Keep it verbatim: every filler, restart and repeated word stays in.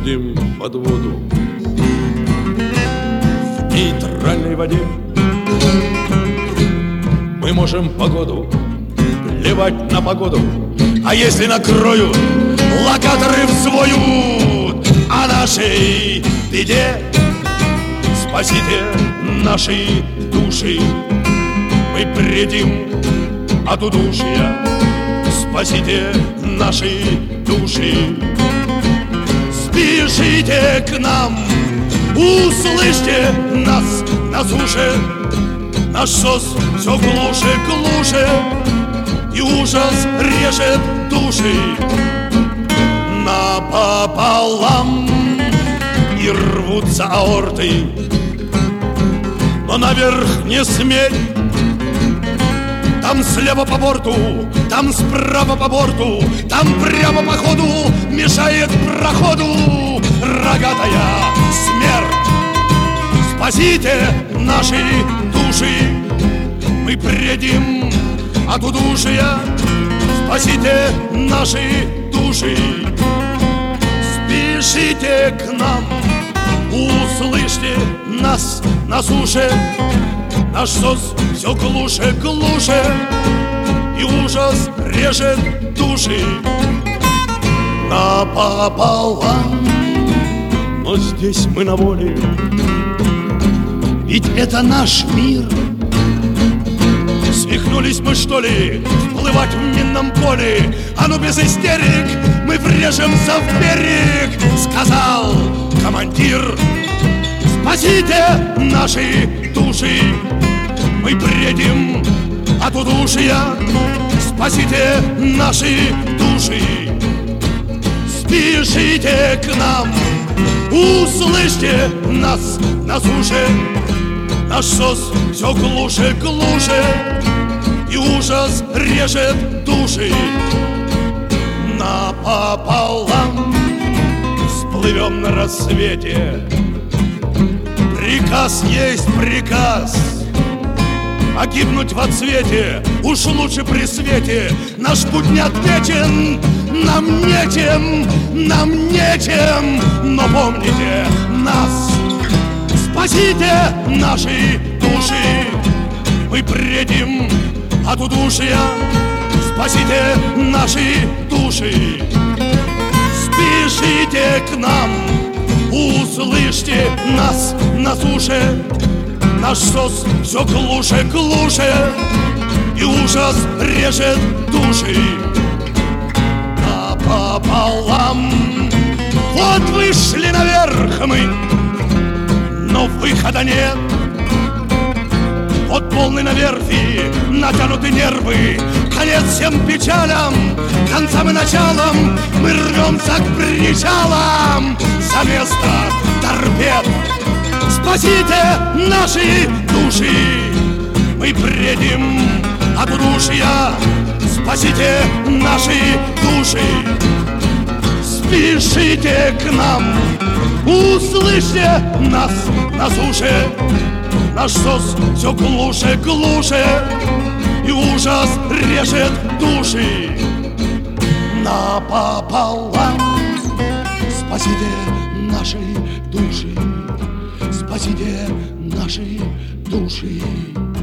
уходим под воду. В нейтральной воде мы можем погоду плевать на погоду. А если накроют, локаторы взвоют о нашей беде. Спасите наши души, мы бредим от удушья. Спасите наши души, спешите к нам, услышьте нас на суше. Наш сос все глуше, глуше, и ужас режет души напополам, и рвутся аорты. Но наверх не смей, там слева по борту, там справа по борту, там прямо по ходу мешает проходу рогатая смерть. Спасите наши души, мы бредим от удушья. Спасите наши души, спешите к нам, услышьте нас на суше. Наш сос все глуше, глуше, и ужас режет души напополам. Но здесь мы на воле, ведь это наш мир. Свихнулись мы, что ли, вплывать в минном поле? А ну без истерик, мы врежемся в берег, сказал командир. Спасите наши души, мы бредим от удушья. Спасите наши души, спешите к нам, услышьте нас на суше. Наш сос все глуше, глуше, и ужас режет души напополам. Всплывем на рассвете, приказ есть приказ, погибнуть во цвете, уж лучше при свете. Наш путь не отмечен, нам нечем, нам нечем, но помните нас. Спасите наши души, мы бредим от удушья. Спасите наши души, спешите к нам, услышьте нас на суше. Наш сос все глуше, глуше, и ужас режет души напополам. Вот вышли наверх мы, но выхода нет. Вот полный на верфи, натянуты нервы, конец всем печалям, концам и началам. Мы рвемся к причалам за место торпед. Спасите наши души, мы бредим от удушья. Спасите наши души, спешите к нам, услышьте нас на суше. Наш сос все глуше, глуше, и ужас режет души напополам. Спасите наши души, спасите наши души.